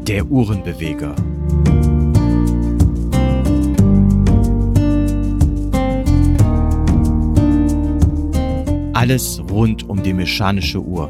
Der Uhrenbeweger. Alles rund um die mechanische Uhr.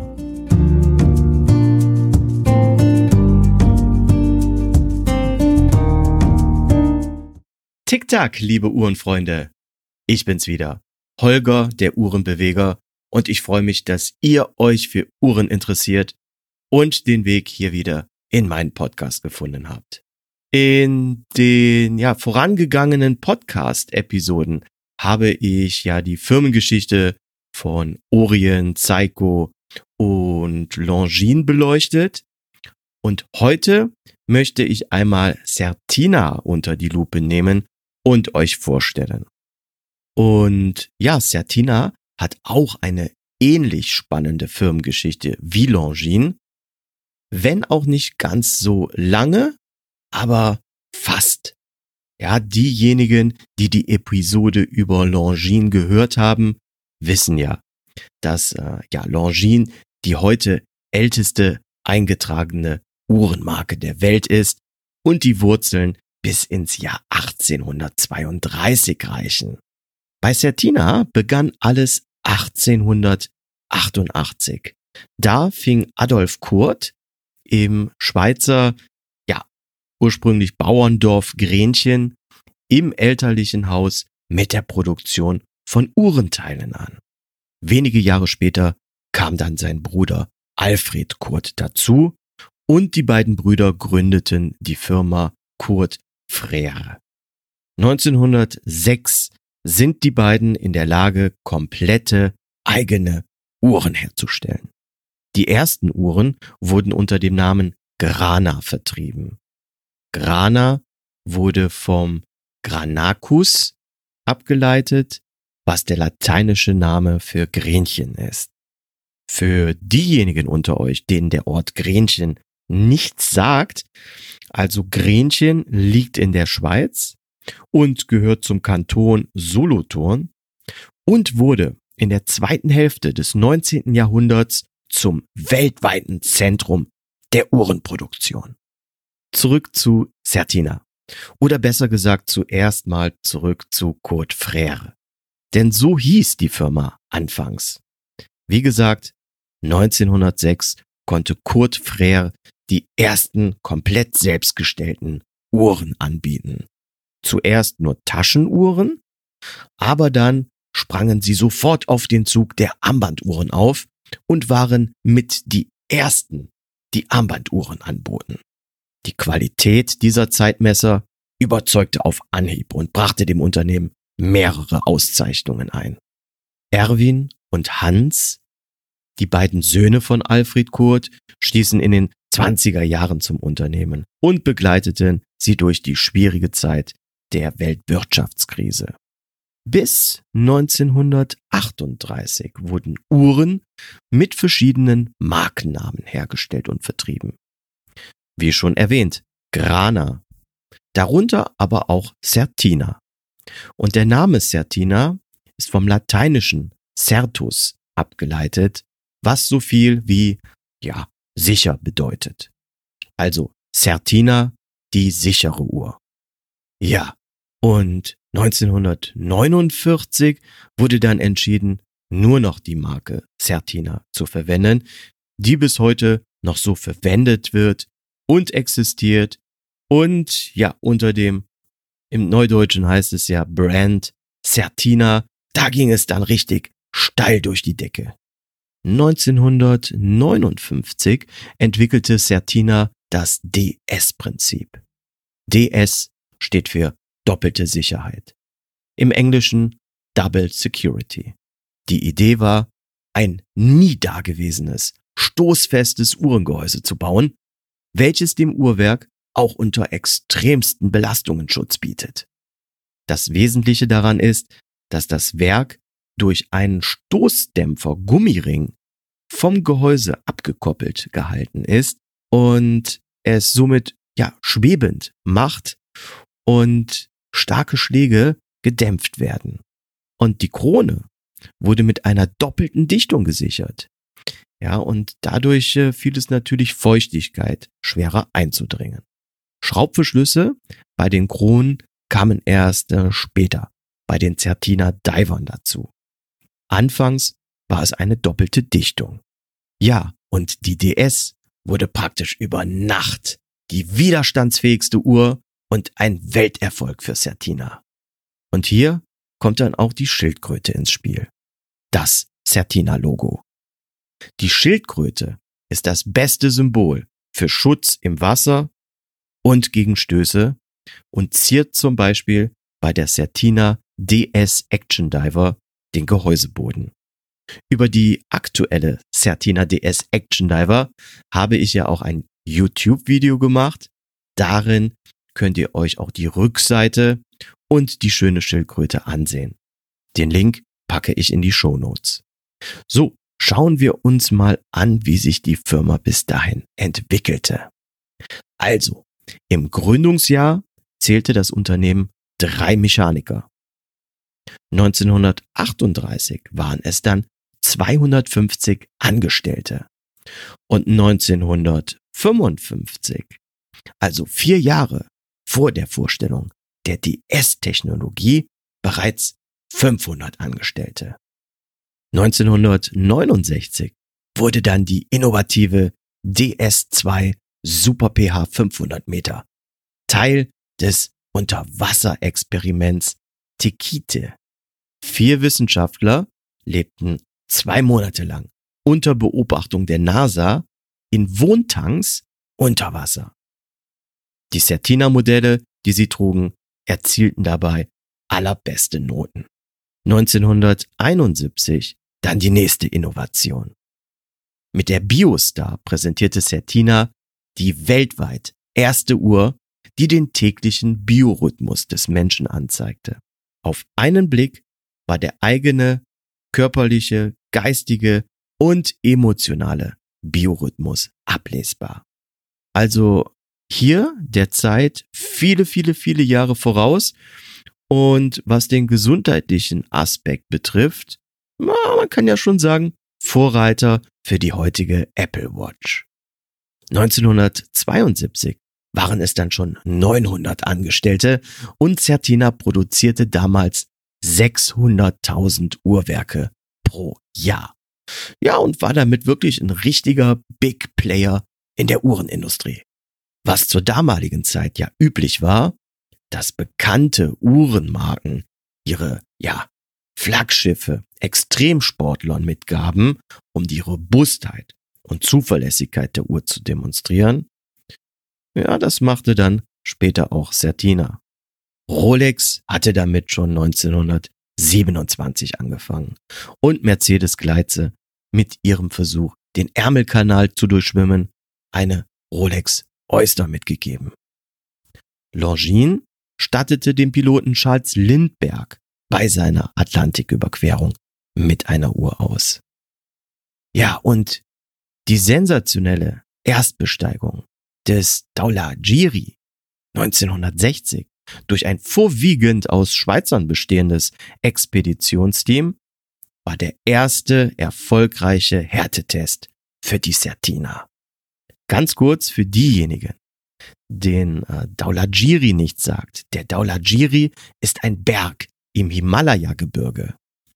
Tick-Tack, liebe Uhrenfreunde. Ich bin's wieder, Holger, der Uhrenbeweger, und ich freue mich, dass ihr euch für Uhren interessiert und den Weg hier wieder in meinen Podcast gefunden habt. In den vorangegangenen Podcast-Episoden habe ich die Firmengeschichte von Orient, Seiko und Longines beleuchtet. Und heute möchte ich einmal Certina unter die Lupe nehmen und euch vorstellen. Und Certina hat auch eine ähnlich spannende Firmengeschichte wie Longines, wenn auch nicht ganz so lange, aber fast. Ja, diejenigen, die die Episode über Longines gehört haben, wissen ja, dass Longines die heute älteste eingetragene Uhrenmarke der Welt ist und die Wurzeln bis ins Jahr 1832 reichen. Bei Certina begann alles 1888. Da fing Adolf Kurt im Schweizer, ursprünglich Bauerndorf Grenchen im elterlichen Haus mit der Produktion von Uhrenteilen an. Wenige Jahre später kam dann sein Bruder Alfred Kurt dazu und die beiden Brüder gründeten die Firma Kurt Frère. 1906 sind die beiden in der Lage, komplette eigene Uhren herzustellen. Die ersten Uhren wurden unter dem Namen Grana vertrieben. Grana wurde vom Granacus abgeleitet, was der lateinische Name für Grenchen ist. Für diejenigen unter euch, denen der Ort Grenchen nichts sagt, also Grenchen liegt in der Schweiz und gehört zum Kanton Solothurn und wurde in der zweiten Hälfte des 19. Jahrhunderts zum weltweiten Zentrum der Uhrenproduktion. Zurück zu Certina. Oder besser gesagt zuerst mal zurück zu Kurt Frère. Denn so hieß die Firma anfangs. Wie gesagt, 1906 konnte Kurt Frère die ersten komplett selbstgestellten Uhren anbieten. Zuerst nur Taschenuhren, aber dann sprangen sie sofort auf den Zug der Armbanduhren auf und waren mit die ersten, die Armbanduhren anboten. Die Qualität dieser Zeitmesser überzeugte auf Anhieb und brachte dem Unternehmen mehrere Auszeichnungen ein. Erwin und Hans, die beiden Söhne von Alfred Kurt, stießen in den 20er Jahren zum Unternehmen und begleiteten sie durch die schwierige Zeit der Weltwirtschaftskrise. Bis 1938 wurden Uhren mit verschiedenen Markennamen hergestellt und vertrieben. Wie schon erwähnt, Grana, darunter aber auch Certina. Und der Name Certina ist vom lateinischen certus abgeleitet, was so viel wie, sicher bedeutet. Also Certina, die sichere Uhr. Ja, und 1949 wurde dann entschieden, nur noch die Marke Certina zu verwenden, die bis heute noch so verwendet wird und existiert und unter dem, im Neudeutschen heißt es ja Brand Certina, da ging es dann richtig steil durch die Decke. 1959 entwickelte Certina das DS-Prinzip. DS steht für doppelte Sicherheit. Im Englischen Double Security. Die Idee war, ein nie dagewesenes, stoßfestes Uhrengehäuse zu bauen, welches dem Uhrwerk auch unter extremsten Belastungen Schutz bietet. Das Wesentliche daran ist, dass das Werk durch einen Stoßdämpfer Gummiring vom Gehäuse abgekoppelt gehalten ist und es somit schwebend macht und starke Schläge gedämpft werden. Und die Krone wurde mit einer doppelten Dichtung gesichert. Ja, und dadurch fiel es natürlich Feuchtigkeit schwerer einzudringen. Schraubverschlüsse bei den Kronen kamen erst später bei den Certina Divern dazu. Anfangs war es eine doppelte Dichtung. Ja, und die DS wurde praktisch über Nacht die widerstandsfähigste Uhr und ein Welterfolg für Certina. Und hier kommt dann auch die Schildkröte ins Spiel. Das Certina-Logo. Die Schildkröte ist das beste Symbol für Schutz im Wasser und gegen Stöße und ziert zum Beispiel bei der Certina DS Action Diver den Gehäuseboden. Über die aktuelle Certina DS Action Diver habe ich ja auch ein YouTube-Video gemacht. Darin könnt ihr euch auch die Rückseite und die schöne Schildkröte ansehen. Den Link packe ich in die Shownotes. So, schauen wir uns mal an, wie sich die Firma bis dahin entwickelte. Also, im Gründungsjahr zählte das Unternehmen 3 Mechaniker. 1938 waren es dann 250 Angestellte. Und 1955, also 4 Jahre vor der Vorstellung der DS-Technologie, bereits 500 Angestellte. 1969 wurde dann die innovative DS2 Super PH 500 Meter Teil des Unterwasserexperiments Tekite. 4 Wissenschaftler lebten 2 Monate lang unter Beobachtung der NASA in Wohntanks unter Wasser. Die Certina-Modelle, die sie trugen, erzielten dabei allerbeste Noten. 1971 dann die nächste Innovation. Mit der Biostar präsentierte Certina die weltweit erste Uhr, die den täglichen Biorhythmus des Menschen anzeigte. Auf einen Blick war der eigene körperliche, geistige und emotionale Biorhythmus ablesbar. Also hier der Zeit viele Jahre voraus. Und was den gesundheitlichen Aspekt betrifft, man kann ja schon sagen, Vorreiter für die heutige Apple Watch. 1972 waren es dann schon 900 Angestellte und Certina produzierte damals 600.000 Uhrwerke pro Jahr. Ja, und war damit wirklich ein richtiger Big Player in der Uhrenindustrie. Was zur damaligen Zeit ja üblich war, dass bekannte Uhrenmarken ihre, Flaggschiffe Extremsportlern mitgaben, um die Robustheit und Zuverlässigkeit der Uhr zu demonstrieren. Ja, das machte dann später auch Certina. Rolex hatte damit schon 1927 angefangen und Mercedes Gleitze mit ihrem Versuch, den Ärmelkanal zu durchschwimmen, eine Rolex Oyster mitgegeben. Longines stattete den Piloten Charles Lindbergh bei seiner Atlantiküberquerung mit einer Uhr aus. Ja, und die sensationelle Erstbesteigung des Daulagiri 1960 durch ein vorwiegend aus Schweizern bestehendes Expeditionsteam war der erste erfolgreiche Härtetest für die Certina. Ganz kurz für diejenigen, den Daulagiri nicht sagt. Der Daulagiri ist ein Berg im Himalaya-Gebirge,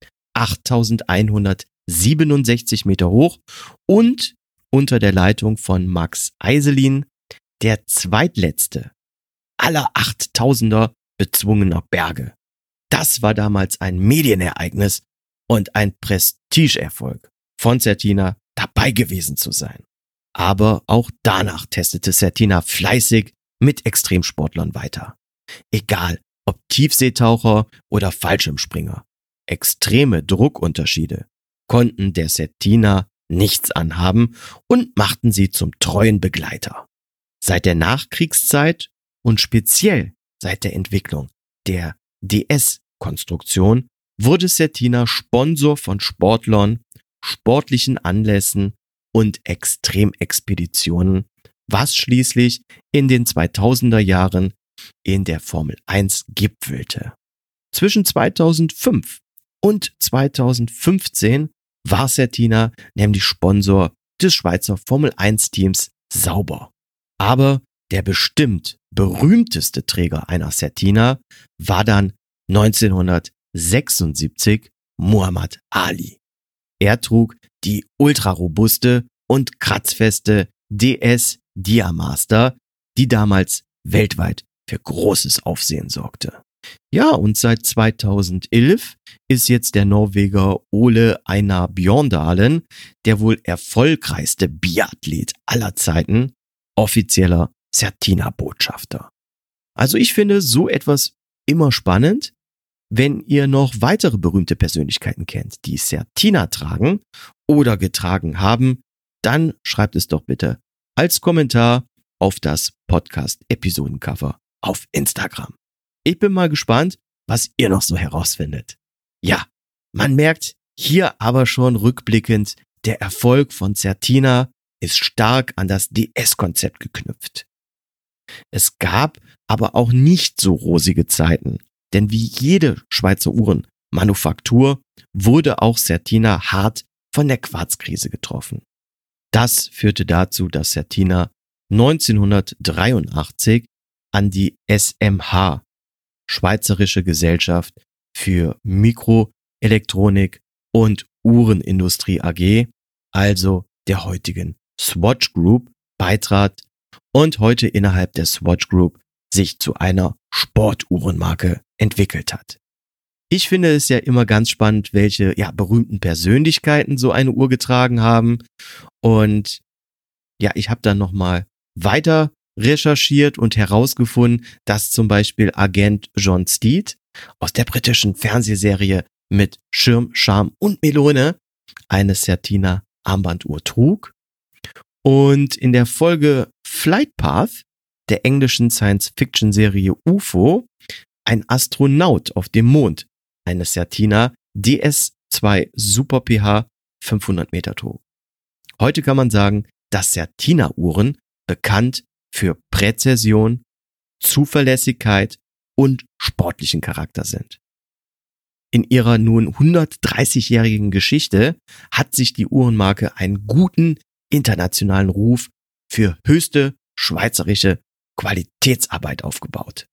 8.167 Meter hoch und unter der Leitung von Max Eiselin der zweitletzte aller 8000er bezwungener Berge. Das war damals ein Medienereignis und ein Prestigeerfolg von Certina, dabei gewesen zu sein. Aber auch danach testete Certina fleißig mit Extremsportlern weiter. Egal ob Tiefseetaucher oder Fallschirmspringer. Extreme Druckunterschiede konnten der Certina nichts anhaben und machten sie zum treuen Begleiter. Seit der Nachkriegszeit und speziell seit der Entwicklung der DS-Konstruktion wurde Certina Sponsor von Sportlern, sportlichen Anlässen und Extremexpeditionen, was schließlich in den 2000er Jahren in der Formel 1 gipfelte. Zwischen 2005 und 2015 war Certina nämlich Sponsor des Schweizer Formel-1-Teams Sauber. Aber der bestimmt berühmteste Träger einer Certina war dann 1976 Muhammad Ali. Er trug die ultrarobuste und kratzfeste DS Diamaster, die damals weltweit für großes Aufsehen sorgte. Ja, und seit 2011 ist jetzt der Norweger Ole Einar Bjørndalen, der wohl erfolgreichste Biathlet aller Zeiten, offizieller Certina-Botschafter. Also ich finde so etwas immer spannend. Wenn ihr noch weitere berühmte Persönlichkeiten kennt, die Certina tragen oder getragen haben, dann schreibt es doch bitte als Kommentar auf das Podcast-Episodencover auf Instagram. Ich bin mal gespannt, was ihr noch so herausfindet. Ja, man merkt hier aber schon rückblickend, der Erfolg von Certina ist stark an das DS-Konzept geknüpft. Es gab aber auch nicht so rosige Zeiten, denn wie jede Schweizer Uhrenmanufaktur wurde auch Certina hart von der Quarzkrise getroffen. Das führte dazu, dass Certina 1983 an die SMH, Schweizerische Gesellschaft für Mikroelektronik und Uhrenindustrie AG, also der heutigen Swatch Group, beitrat und heute innerhalb der Swatch Group sich zu einer Sportuhrenmarke entwickelt hat. Ich finde es ja immer ganz spannend, welche berühmten Persönlichkeiten so eine Uhr getragen haben. Und ja, ich habe dann nochmal weiter recherchiert und herausgefunden, dass zum Beispiel Agent John Steed aus der britischen Fernsehserie mit Schirm, Charme und Melone eine Certina Armbanduhr trug. Und in der Folge Flight Path der englischen Science-Fiction-Serie UFO ein Astronaut auf dem Mond eine Certina DS2 Super PH 500 Meter trug. Heute kann man sagen, dass Certina-Uhren bekannt für Präzision, Zuverlässigkeit und sportlichen Charakter sind. In ihrer nun 130-jährigen Geschichte hat sich die Uhrenmarke einen guten internationalen Ruf für höchste schweizerische Qualitätsarbeit aufgebaut.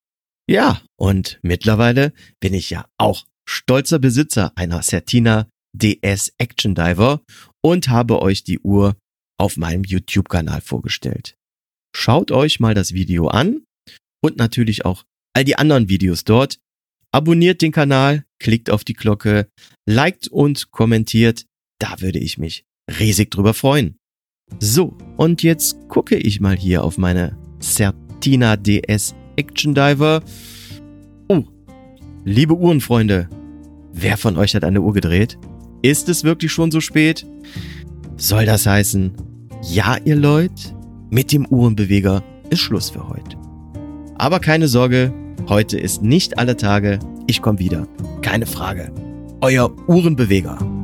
Ja, und mittlerweile bin ich ja auch stolzer Besitzer einer Certina DS Action Diver und habe euch die Uhr auf meinem YouTube-Kanal vorgestellt. Schaut euch mal das Video an und natürlich auch all die anderen Videos dort. Abonniert den Kanal, klickt auf die Glocke, liked und kommentiert. Da würde ich mich riesig drüber freuen. So, und jetzt gucke ich mal hier auf meine Certina DS Action Diver. Oh, liebe Uhrenfreunde, wer von euch hat eine Uhr gedreht? Ist es wirklich schon so spät? Soll das heißen, ja ihr Leute, mit dem Uhrenbeweger ist Schluss für heute. Aber keine Sorge, heute ist nicht alle Tage, ich komme wieder. Keine Frage. Euer Uhrenbeweger.